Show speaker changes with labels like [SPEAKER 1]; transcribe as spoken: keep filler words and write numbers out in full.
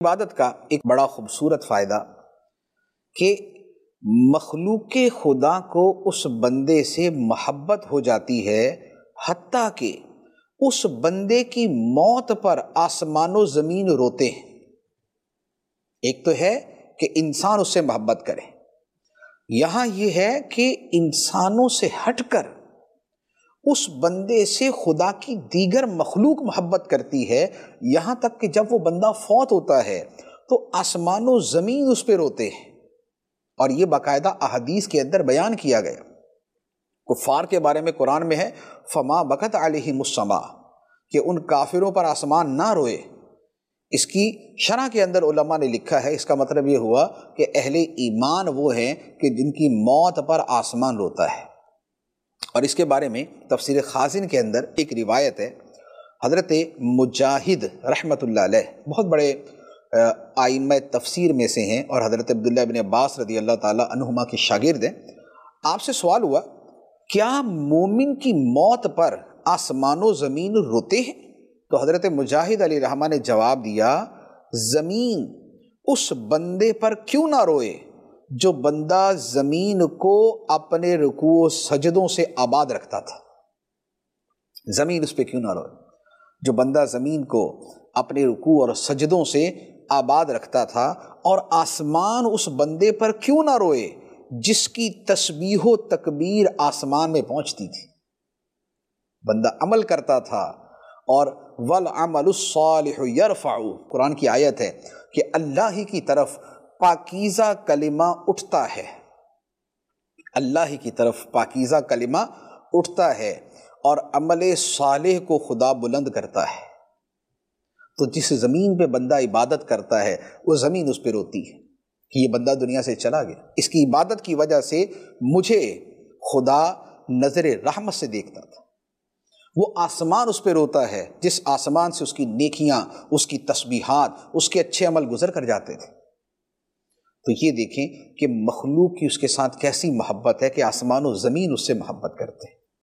[SPEAKER 1] عبادت کا ایک بڑا خوبصورت فائدہ کہ مخلوق خدا کو اس بندے سے محبت ہو جاتی ہے، حتیٰ کہ اس بندے کی موت پر آسمان و زمین روتے ہیں۔ ایک تو ہے کہ انسان اس سے محبت کرے، یہاں یہ ہے کہ انسانوں سے ہٹ کر اس بندے سے خدا کی دیگر مخلوق محبت کرتی ہے، یہاں تک کہ جب وہ بندہ فوت ہوتا ہے تو آسمان و زمین اس پہ روتے ہیں۔ اور یہ باقاعدہ احادیث کے اندر بیان کیا گیا۔ کفار کے بارے میں قرآن میں ہے فما بکت علیہم السماء، کہ ان کافروں پر آسمان نہ روئے۔ اس کی شرح کے اندر علماء نے لکھا ہے، اس کا مطلب یہ ہوا کہ اہل ایمان وہ ہیں کہ جن کی موت پر آسمان روتا ہے۔ اور اس کے بارے میں تفسیر خازن کے اندر ایک روایت ہے، حضرت مجاہد رحمۃ اللہ علیہ بہت بڑے آئمہ تفسیر میں سے ہیں اور حضرت عبداللہ بن عباس رضی اللہ تعالیٰ عنہما کے شاگرد ہیں۔ آپ سے سوال ہوا کیا مومن کی موت پر آسمان و زمین روتے ہیں؟ تو حضرت مجاہد علیہ رحمہ نے جواب دیا، زمین اس بندے پر کیوں نہ روئے جو بندہ زمین کو اپنے رکوع و سجدوں سے آباد رکھتا تھا۔ زمین اس پہ کیوں نہ روئے جو بندہ زمین کو اپنے رکوع اور سجدوں سے آباد رکھتا تھا، اور آسمان اس بندے پر کیوں نہ روئے جس کی تسبیح و تکبیر آسمان میں پہنچتی تھی۔ بندہ عمل کرتا تھا اور وَالْعَمَلُ الصَّالِحُ يَرْفَعُ، قرآن کی آیت ہے کہ اللہ ہی کی طرف پاکیزہ کلمہ اٹھتا ہے، اللہ ہی کی طرف پاکیزہ کلمہ اٹھتا ہے اور عمل صالح کو خدا بلند کرتا ہے۔ تو جس زمین پہ بندہ عبادت کرتا ہے وہ زمین اس پہ روتی ہے کہ یہ بندہ دنیا سے چلا گیا، اس کی عبادت کی وجہ سے مجھے خدا نظر رحمت سے دیکھتا تھا۔ وہ آسمان اس پہ روتا ہے جس آسمان سے اس کی نیکیاں، اس کی تسبیحات، اس کے اچھے عمل گزر کر جاتے تھے۔ تو یہ دیکھیں کہ مخلوق کی اس کے ساتھ کیسی محبت ہے کہ آسمان و زمین اس سے محبت کرتے ہیں۔